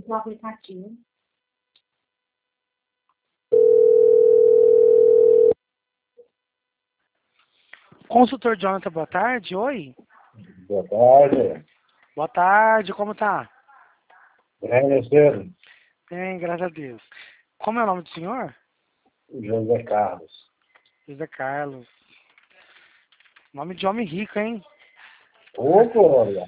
no aplicativo. Consultor Jonathan, boa tarde. Oi. Boa tarde. Boa tarde, como tá? Bem, senhor? Bem, graças a Deus. Como é o nome do senhor? José Carlos. José Carlos. Nome de homem rico, hein? Olha.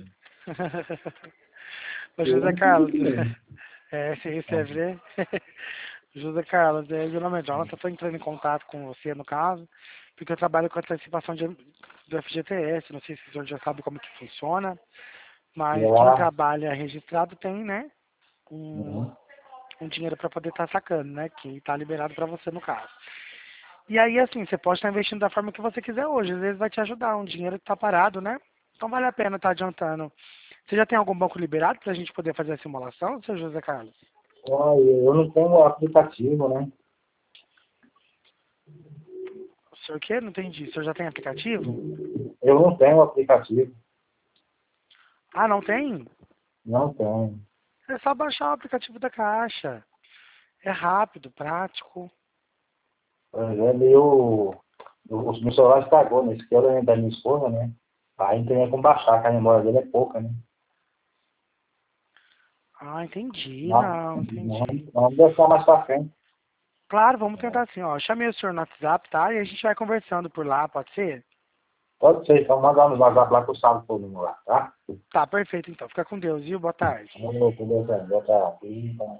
Ô, José Carlos. Você recebe, né? José Carlos, meu nome é Jonathan, estou entrando em contato com você, no caso, porque eu trabalho com a antecipação do FGTS, não sei se o senhor já sabe como que funciona, mas quem trabalha registrado tem, né, um dinheiro para poder estar sacando, né, que está liberado para você no caso. E aí, assim, você pode estar investindo da forma que você quiser hoje, às vezes vai te ajudar, um dinheiro que está parado, né, então vale a pena estar adiantando. Você já tem algum banco liberado para a gente poder fazer a simulação, seu José Carlos? Eu não tenho aplicativo, né? O senhor o quê? Não entendi. O senhor já tem aplicativo? Eu não tenho aplicativo. Ah, não tem? Não tenho. É só baixar o aplicativo da Caixa. É rápido, prático. Por exemplo, o meu celular estragou nesse que eu da minha esposa, né? Aí não tem como baixar, que a memória dele é pouca, né? Ah, entendi. Não, Não, não, entendi. vamos deixar mais pra frente. Claro, vamos tentar assim, ó. Chamei o senhor no WhatsApp, tá? E a gente vai conversando por lá, pode ser? Pode ser, então manda no WhatsApp lá que eu salvo todo mundo lá, tá? Tá, perfeito então. Fica com Deus, viu? Boa tarde. Boa tarde.